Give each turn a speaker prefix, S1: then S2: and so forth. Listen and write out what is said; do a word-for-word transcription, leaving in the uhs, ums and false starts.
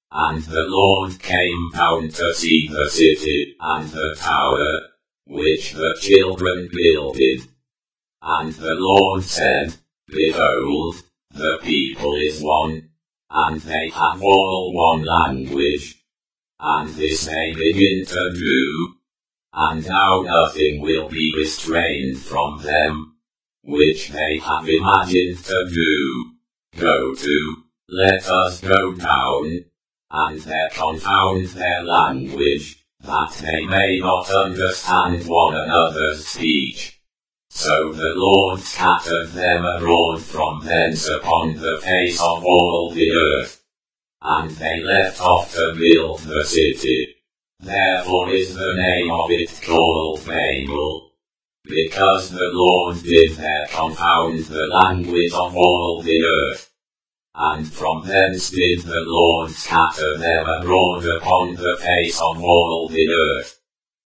S1: And the Lord came down to see the city and the tower, which the children builded. And the Lord said, Behold, the people is one, and they have all one language. And this they begin to do. And now nothing will be restrained from them, which they have imagined to do. Go to, let us go down, and there confound their language, that they may not understand one another's speech. So the Lord scattered them abroad from thence upon the face of all the earth. And they left off to build the city. Therefore is the name of it called Babel, because the Lord did there confound the language of all the earth. And from thence did the Lord scatter them abroad upon the face of all the earth.